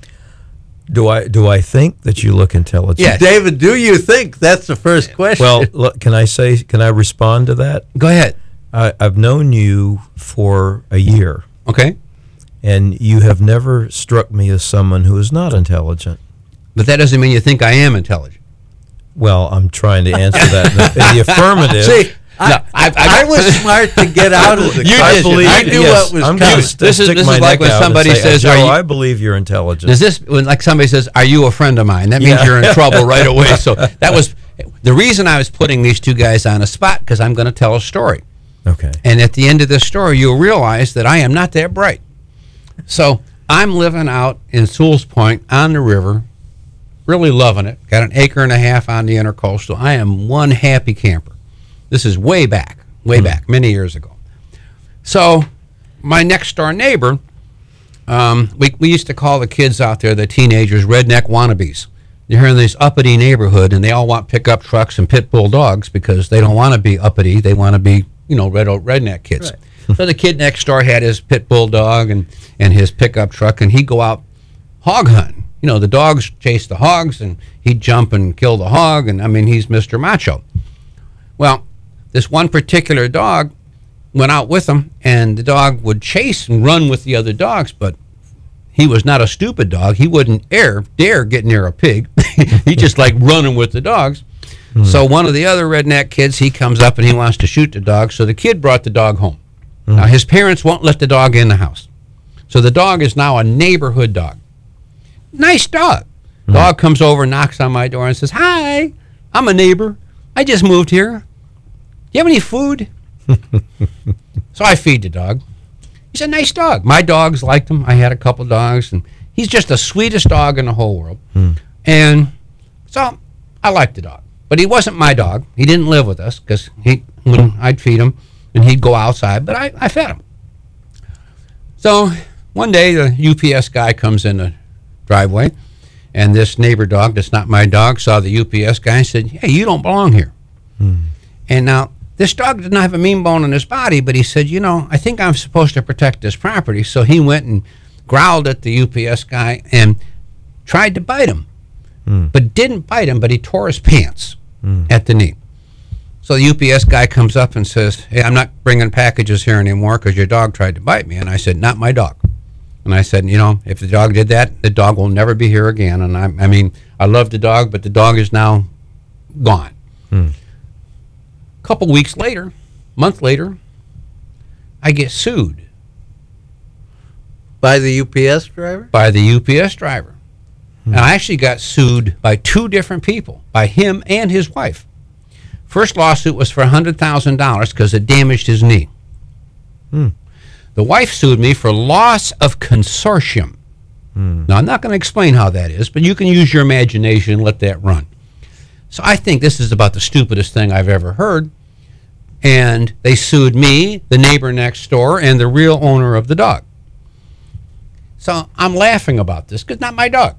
Do I do I think that you look intelligent? Yes. David, do you think? That's the first question. Well, look, can I say? Can I respond to that? Go ahead. I, I've known you for a year, Okay. and you have never struck me as someone who is not intelligent. But that doesn't mean you think I am intelligent. Well, I'm trying to answer that in the, in the affirmative. See, I, No, I- I- I was smart to get out of the You I did. believe, I knew yes, what was I'm coming. gonna This st- is- stick this my is like neck when out and somebody say, says, Joe, "Are you-" I believe you're intelligent. Does this, when like somebody says, "Are you a friend of mine?" That means Yeah. you're in trouble right away. So that was the reason I was putting these two guys on a spot, because I'm going to tell a story. Okay. And at the end of this story, you'll realize that I am not that bright. So I'm living out in Sewell's Point on the river, really loving it. Got an acre and a half on the intercoastal. I am one happy camper. This is way back, way Hmm. back, many years ago. So my next door neighbor, um, we, we used to call the kids out there, the teenagers, redneck wannabes. They're in this uppity neighborhood, and they all want pickup trucks and pit bull dogs because they don't want to be uppity. They want to be, you know, red redneck kids. Right. So the kid next door had his pit bull dog and, and his pickup truck, and he'd go out hog hunting. You know, the dogs chase the hogs, and he'd jump and kill the hog, and, I mean, he's Mister Macho. Well, this one particular dog went out with him, and the dog would chase and run with the other dogs, but he was not a stupid dog. He wouldn't dare, dare get near a pig. He just like running with the dogs. Mm. So one of the other redneck kids, he comes up and he wants to shoot the dog. So the kid brought the dog home. Mm. Now his parents won't let the dog in the house. So the dog is now a neighborhood dog. Nice dog. Mm. Dog comes over, knocks on my door and says, "Hi, I'm a neighbor. I just moved here. Do you have any food?" So I feed the dog. He's a nice dog. My dogs liked him. I had a couple dogs, and he's just the sweetest dog in the whole world. Hmm. And so I liked the dog. But he wasn't my dog. He didn't live with us because he when I'd feed him, and he'd go outside, but I, I fed him. So one day the U P S guy comes in the driveway, and this neighbor dog that's not my dog saw the U P S guy and said, "Hey, you don't belong here." Hmm. And now this dog did not have a mean bone in his body, but he said, "You know, I think I'm supposed to protect this property." So he went and growled at the U P S guy and tried to bite him, mm. but didn't bite him, but he tore his pants mm. at the knee. So the U P S guy comes up and says, "Hey, I'm not bringing packages here anymore because your dog tried to bite me." And I said, "Not my dog." And I said, "You know, if the dog did that, the dog will never be here again." And I, I mean, I love the dog, but the dog is now gone. Mm. Couple weeks later, month later, I get sued by the U P S driver. By the U P S driver, hmm. and I actually got sued by two different people, by him and his wife. First lawsuit was for a hundred thousand dollars because it damaged his knee. Hmm. The wife sued me for loss of consortium. Hmm. Now I'm not going to explain how that is, but you can use your imagination and let that run. So I think this is about the stupidest thing I've ever heard. And they sued me, the neighbor next door, and the real owner of the dog. So I'm laughing about this because not my dog.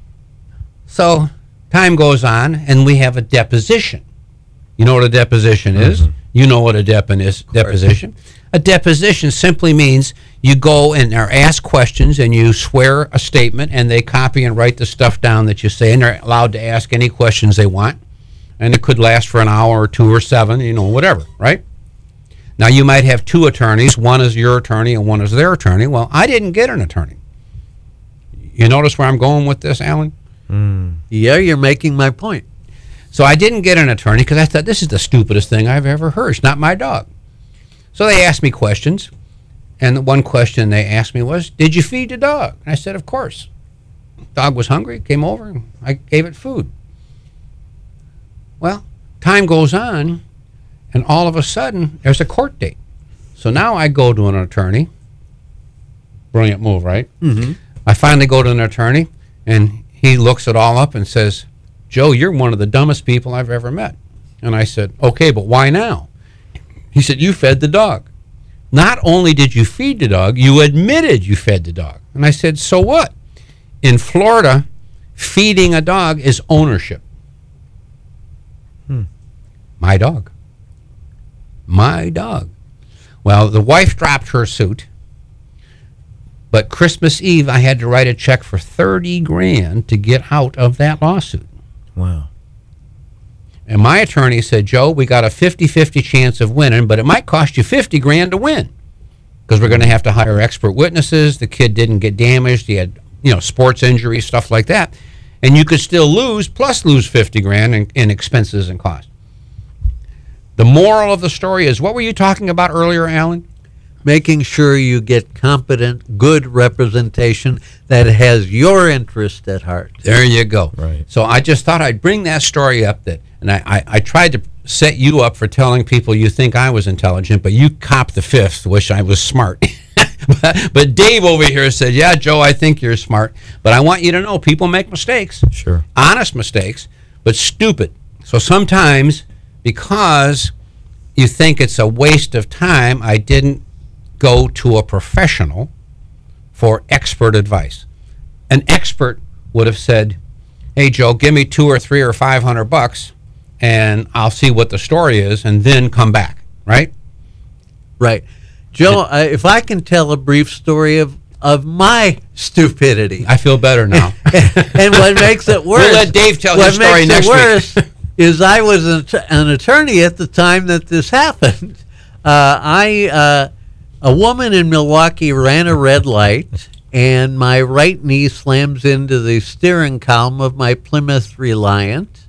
So time goes on, and we have a deposition. You know what a deposition is? Mm-hmm. You know what a depo- is, deposition. A deposition simply means you go and are asked questions, and you swear a statement, and they copy and write the stuff down that you say, and they're allowed to ask any questions they want. And it could last for an hour or two or seven, you know, whatever, right? Now, you might have two attorneys. One is your attorney and one is their attorney. Well, I didn't get an attorney. You notice where I'm going with this, Alan? Mm. Yeah, you're making my point. So I didn't get an attorney because I thought this is the stupidest thing I've ever heard. It's not my dog. So they asked me questions. And the one question they asked me was, "Did you feed the dog?" And I said, "Of course." Dog was hungry, came over, and I gave it food. Well, time goes on, and all of a sudden, there's a court date. So now I go to an attorney. Brilliant move, right? Mm-hmm. I finally go to an attorney, and he looks it all up and says, "Joe, you're one of the dumbest people I've ever met." And I said, "Okay, but why now?" He said, "You fed the dog. Not only did you feed the dog, you admitted you fed the dog." And I said, "So what? In Florida, feeding a dog is ownership." Hmm. My dog. My dog. Well, the wife dropped her suit, but Christmas Eve I had to write a check for thirty grand to get out of that lawsuit. Wow. And my attorney said, "Joe, we got a fifty-fifty chance of winning, but it might cost you fifty grand to win because we're going to have to hire expert witnesses. The kid didn't get damaged. He had, you know, sports injuries, stuff like that. And you could still lose, plus lose fifty grand in, in expenses and costs." The moral of the story is, what were you talking about earlier, Alan? Making sure you get competent, good representation that has your interest at heart. There you go. Right. So I just thought I'd bring that story up, that, and I, I, I tried to set you up for telling people you think I was intelligent, but you copped the fifth, wish I was smart. but, but Dave over here said, yeah, Joe, I think you're smart. But I want you to know people make mistakes. Sure. Honest mistakes, but stupid. So sometimes because you think it's a waste of time, I didn't go to a professional for expert advice. An expert would have said, hey, Joe, give me two or three or five hundred bucks, and I'll see what the story is, and then come back, right? Right. Joe, uh, if I can tell a brief story of, of my stupidity. I feel better now. And what makes it worse. We'll let Dave tell what his story makes next it worse week. is I was an, att- an attorney at the time that this happened. Uh, I uh, a woman in Milwaukee ran a red light, and my right knee slams into the steering column of my Plymouth Reliant.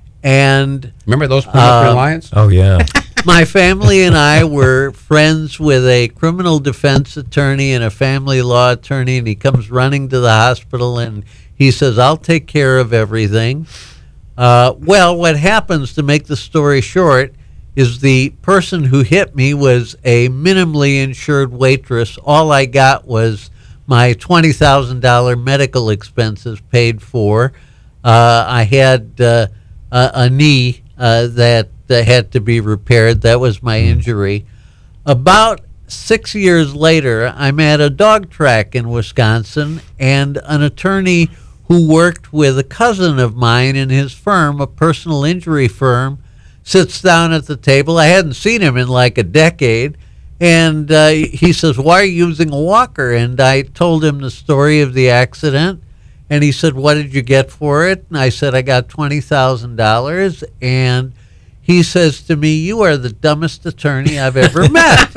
And Remember those Plymouth Um, Reliance? Oh yeah. my family and I were friends with a criminal defense attorney and a family law attorney, and he comes running to the hospital and he says, I'll take care of everything. Uh, well, what happens, to make the story short, is the person who hit me was a minimally insured waitress. All I got was my twenty thousand dollars medical expenses paid for. Uh, I had uh, a, a knee uh, that that had to be repaired. That was my injury. About six years later, I'm at a dog track in Wisconsin, and an attorney who worked with a cousin of mine in his firm, a personal injury firm, sits down at the table. I hadn't seen him in like a decade, and uh, he says, why are you using a walker? And I told him the story of the accident, and he said, what did you get for it? And I said, I got twenty thousand dollars, and he says to me, you are the dumbest attorney I've ever met.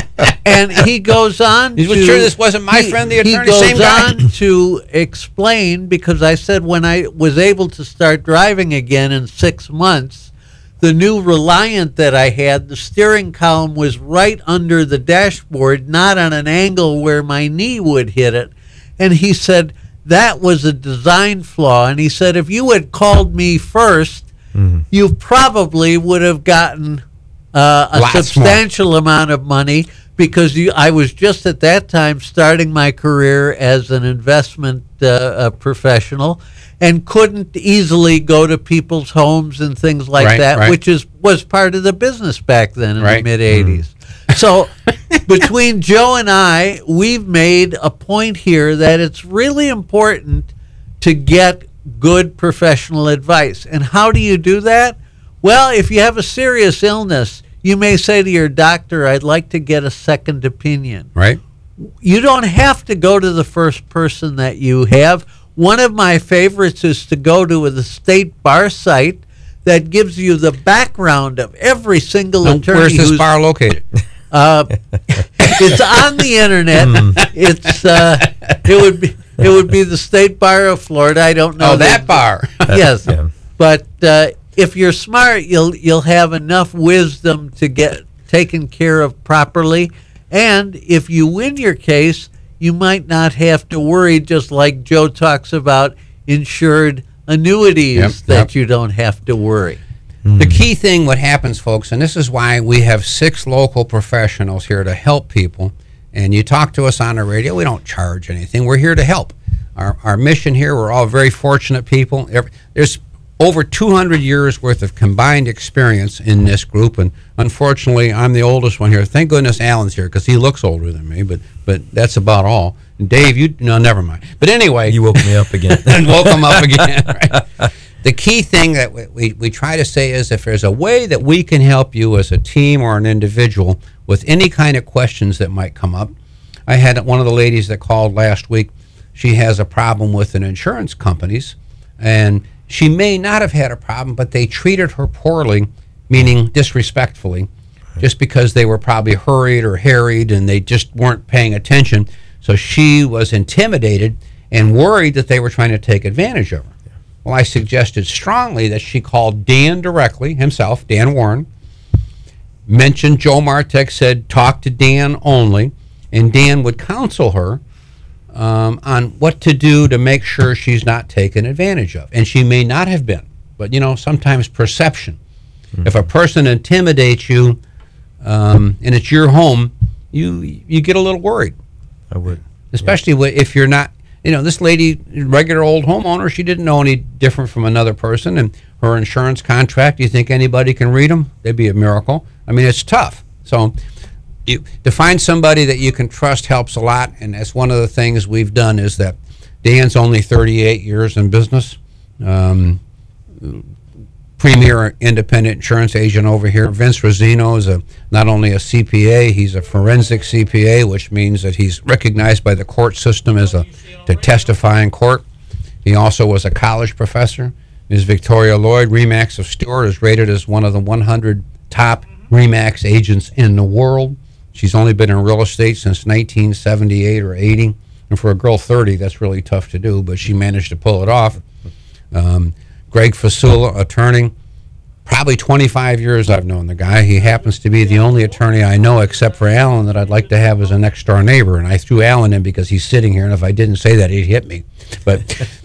And he goes on You to... were sure this wasn't my he- friend, the attorney? He goes Same guy? on to explain, because I said when I was able to start driving again in six months, the new Reliant that I had, the steering column was right under the dashboard, not on an angle where my knee would hit it. And he said, that was a design flaw. And he said, if you had called me first, you probably would have gotten uh, a Lots more. substantial amount of money, because you, I was just at that time starting my career as an investment uh, uh, professional, and couldn't easily go to people's homes and things like Right, that, right. which is was part of the business back then in Right. the mid eighties. So between Joe and I, we've made a point here that it's really important to get good professional advice. And how do you do that? Well, if you have a serious illness, you may say to your doctor, I'd like to get a second opinion. Right? You don't have to go to the first person that you have. One of my favorites is to go to the state bar site that gives you the background of every single Now, attorney. where's this who's- bar located? uh, it's on the internet. It's uh, it would be it would be the State Bar of Florida. I don't know Oh, that the- bar. Yes, Yeah. but uh, if you're smart, you'll you'll have enough wisdom to get taken care of properly. And if you win your case, you might not have to worry, just like Joe talks about insured annuities, Yep, that yep. you don't have to worry. The key thing, what happens, folks, and this is why we have six local professionals here to help people. And you talk to us on the radio, we don't charge anything. We're here to help. Our, our mission here, we're all very fortunate people. Every- There's over two hundred years worth of combined experience in this group. And unfortunately, I'm the oldest one here. Thank goodness Alan's here, because he looks older than me, but but that's about all. And Dave, you, no, never mind. But anyway. You woke me up again. And woke them up again. Right? The key thing that we, we, we try to say is, if there's a way that we can help you as a team or an individual with any kind of questions that might come up. I had one of the ladies that called last week. She has a problem with an insurance companies, and she may not have had a problem, but they treated her poorly, meaning disrespectfully, just because they were probably hurried or harried and they just weren't paying attention. So she was intimidated and worried that they were trying to take advantage of her. Well, I suggested strongly that she called Dan directly, himself, Dan Warren, mentioned Joe Martek, said talk to Dan only, and Dan would counsel her um, on what to do to make sure she's not taken advantage of. And she may not have been, but, you know, sometimes perception. Mm-hmm. If a person intimidates you um, and it's your home, you you get a little worried. I would. Especially wi- if you're not, you know, this lady, regular old homeowner, she didn't know any different from another person, and her insurance contract, you think anybody can read them? They'd be a miracle. I mean, it's tough. So you, to find somebody that you can trust helps a lot, and that's one of the things we've done is that Dan's only thirty-eight years in business. Um, premier independent insurance agent over here. Vince Rosino is a not only a C P A, he's a forensic C P A, which means that he's recognized by the court system as a to testify in court. He also was a college professor. Miz Victoria Lloyd, Remax of Stewart, is rated as one of the one hundred top Remax agents in the world. She's only been in real estate since nineteen seventy-eight or eighty. And for a girl thirty, that's really tough to do, but she managed to pull it off. Um, Greg Fasula, attorney, probably twenty-five years I've known the guy. He happens to be the only attorney I know, except for Alan, that I'd like to have as a next door neighbor. And I threw Alan in because he's sitting here, and if I didn't say that, he'd hit me. But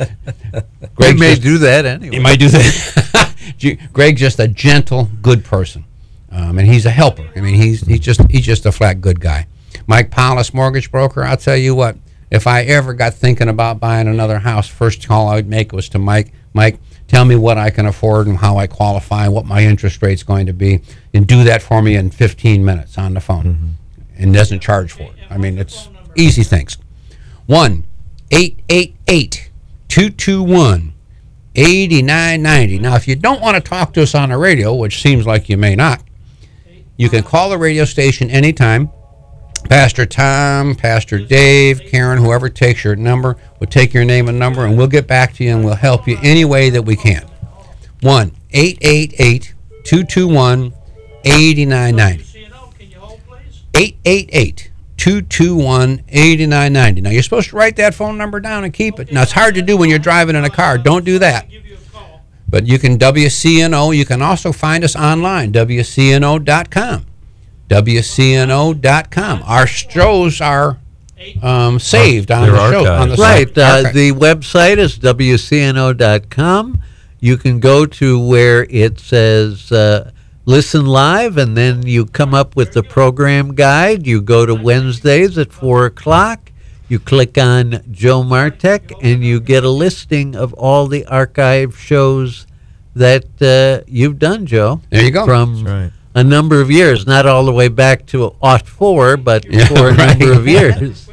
Greg may just- do that anyway. he might do that. Greg's just a gentle, good person, um, and he's a helper. I mean, he's he's just he's just a flat good guy. Mike Paulus, mortgage broker. I'll tell you what. If I ever got thinking about buying another house, first call I would make was to Mike. Mike, tell me what I can afford and how I qualify, what my interest rate's going to be, and do that for me in fifteen minutes on the phone, mm-hmm. and doesn't charge for it. I mean, it's easy things. one eight eight eight two two one eight nine nine zero. Now, if you don't want to talk to us on the radio, which seems like you may not, you can call the radio station anytime. Pastor Tom, Pastor Dave, Karen, whoever takes your number, will take your name and number, and we'll get back to you, and we'll help you any way that we can. one eight eight eight two two one eight nine nine zero. eight eight eight two two one eight nine nine zero. Now, you're supposed to write that phone number down and keep it. Now, it's hard to do when you're driving in a car. Don't do that. But you can W C N O. You can also find us online, W C N O dot com. W C N O dot com. Our shows are um, saved on They're the show. archived. On the Right. site. Uh, Archived. the website is W C N O dot com. You can go to where it says uh, listen live, and then you come up with the program guide. You go to Wednesdays at four o'clock. You click on Joe Martek, and you get a listing of all the archive shows that uh, you've done, Joe. There you go. From That's right. a number of years, not all the way back to aught four, but Yeah, for a right. number of years.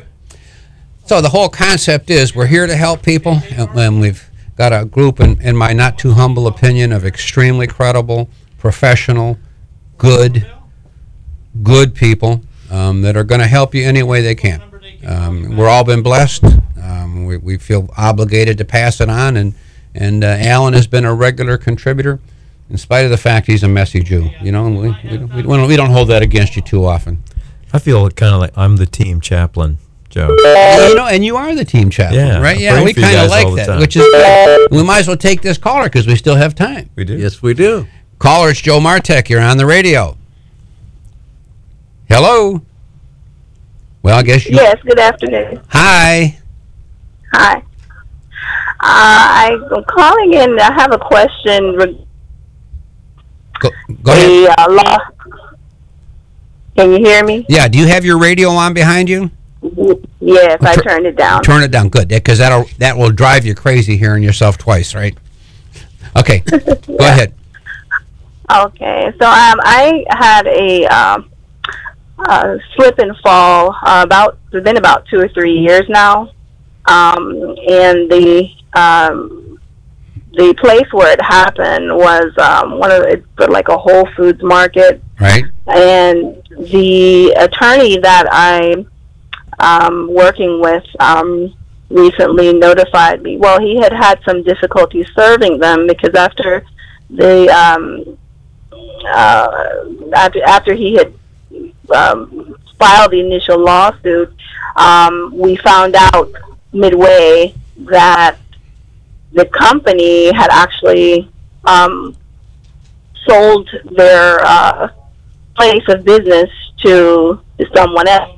So the whole concept is we're here to help people, and and we've got a group, in, in my not too humble opinion, of extremely credible, professional, good, good people um, that are going to help you any way they can. Um, we're all been blessed. Um, we, we feel obligated to pass it on, and and uh, Alan has been a regular contributor, in spite of the fact he's a messy Jew. You know, and we we, don't- we, don't, we don't hold that against you too often. I feel kind of like I'm the team chaplain, Joe. Well, you know, and you are the team chaplain, Yeah, right? I Yeah, pray we for you kind of guys like all the that, time. which is good. We might as well take this caller because we still have time. We do. Yes, we do. Caller, it's Joe Martek. You're on the radio. Hello. Well, I guess you. Yes, good afternoon. Hi. Hi. Uh, I'm calling in. I have a question. Re- Go, go ahead. the uh, law. Can you hear me? Yeah. Do you have your radio on behind you? Yes, I Tur- turned it down. Turn it down. Good, because that'll that will drive you crazy hearing yourself twice, right? Okay. Go ahead. Okay, so um, I had a um, uh, slip and fall uh, about it's been about two or three years now, um, and the um, the place where it happened was um, one of it's like a Whole Foods market, Right. and the attorney that I'm um, working with um, recently notified me. Well, he had had some difficulty serving them because after the um, uh, after after he had um, filed the initial lawsuit, um, we found out midway that the company had actually um, sold their uh, place of business to, to someone else.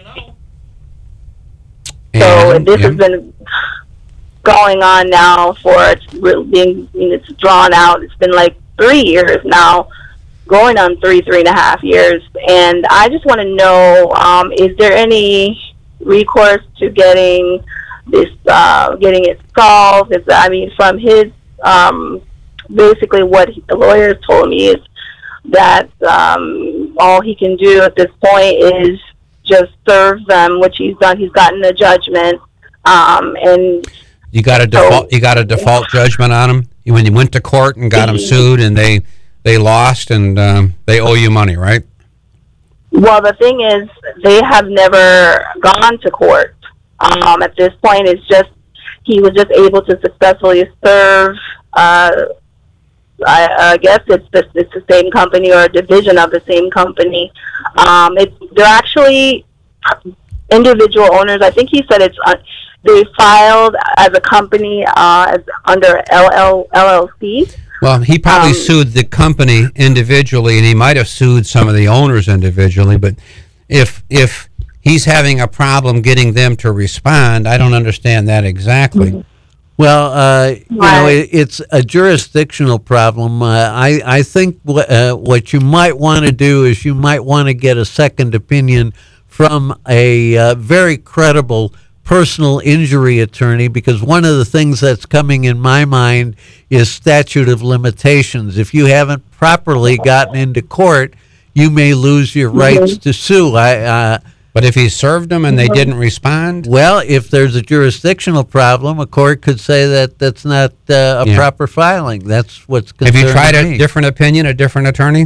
So And, this yeah. has been going on now for it's really being it's drawn out. It's been like three years now, going on three three and a half years. And I just want to know: um, is there any recourse to getting this, uh, getting it solved. Is, I mean, from his, um, basically what he, the lawyers told me is that um, all he can do at this point is just serve them, which he's done. He's gotten a judgment, um, and you got a default. You got a default judgment on him when you went to court and got them sued, and they they lost, and um, they owe you money, right? Well, the thing is, they have never gone to court. Um, at this point, it's just he was just able to successfully serve. Uh, I, I guess it's the, it's the same company or a division of the same company. Um, it's they're actually individual owners. I think he said it's uh, they filed as a company uh, as under L L C. Well, he probably Um, sued the company individually, and he might have sued some of the owners individually. But if if he's having a problem getting them to respond, I don't understand that exactly. Well, uh, you know, Right. it, it's a jurisdictional problem. Uh, I, I think wh- uh, what you might want to do is you might want to get a second opinion from a uh, very credible personal injury attorney, because one of the things that's coming in my mind is statute of limitations. If you haven't properly gotten into court, you may lose your rights to sue. I uh, But if he served them and they didn't respond, Well, if there's a jurisdictional problem, a court could say that that's not uh, a Yeah. proper filing. That's what's have concerning you tried a me. different opinion, a different attorney?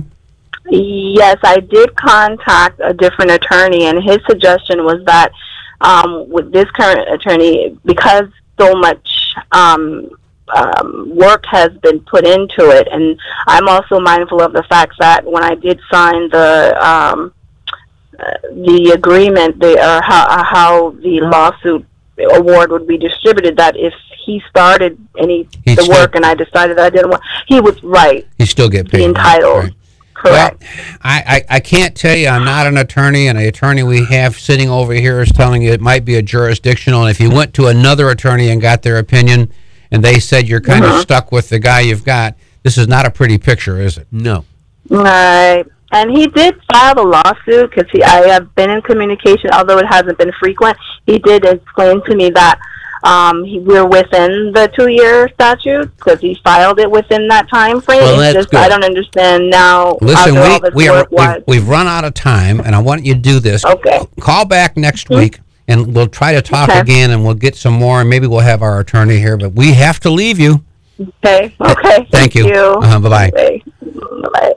Yes, I did contact a different attorney, and his suggestion was that um, with this current attorney, because so much um, um, work has been put into it, and I'm also mindful of the fact that when I did sign the um, uh, the agreement, the uh, how, how the lawsuit award would be distributed, that if he started any He'd the still- work and I decided I didn't want, he was right, You still get paid. be entitled. right? Correct. Well, I, I, I can't tell you, I'm not an attorney, and the attorney we have sitting over here is telling you it might be a jurisdictional, and if you went to another attorney and got their opinion, and they said you're kind Uh-huh. of stuck with the guy you've got, this is not a pretty picture, is it? No. Right. And he did file the lawsuit because I have been in communication, although it hasn't been frequent. He did explain to me that um, he, we're within the two-year statute because he filed it within that time frame. Well, it's that's just good. I don't understand now. Listen, after all we, this we are, work, why- we've, we've run out of time, and I want you to do this. Okay. Call back next week, and we'll try to talk Okay. again, and we'll get some more, and maybe we'll have our attorney here, but we have to leave you. Okay. Okay. Thank you. Uh-huh, bye-bye. Okay. Bye-bye.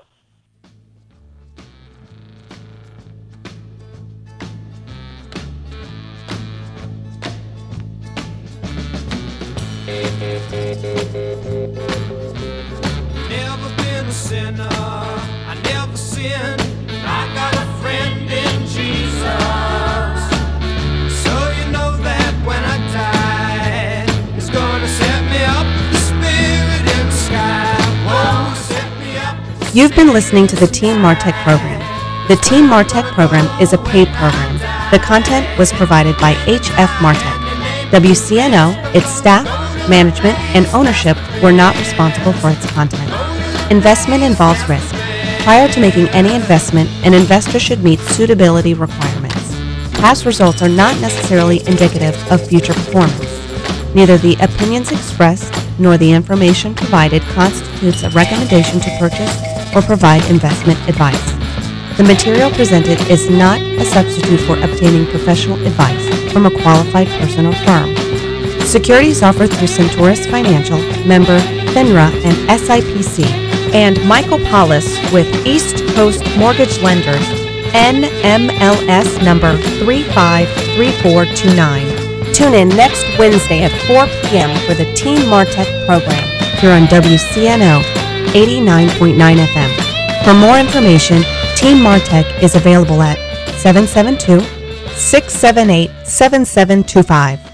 Never been a sinner, I never sinned. I got a friend in Jesus. So you know that when I die, it's gonna set me up, the spirit in the sky. Oh, set me up. You've been listening to the Team Martech program. The Team Martech program is a paid program. The content was provided by H F Martech. W C N O, its staff, management, and ownership were not responsible for its content. Investment involves risk. Prior to making any investment, an investor should meet suitability requirements. Past results are not necessarily indicative of future performance. Neither the opinions expressed nor the information provided constitutes a recommendation to purchase or provide investment advice. The material presented is not a substitute for obtaining professional advice from a qualified person or firm. Securities offered through Centaurus Financial, member FINRA and S I P C, and Michael Paulus with East Coast Mortgage Lenders, N M L S number three five three four two nine. Tune in next Wednesday at four p.m. for the Team Martech program here on W C N O eighty-nine point nine F M. For more information, Team Martech is available at seven seven two, six seven eight, seven seven two five.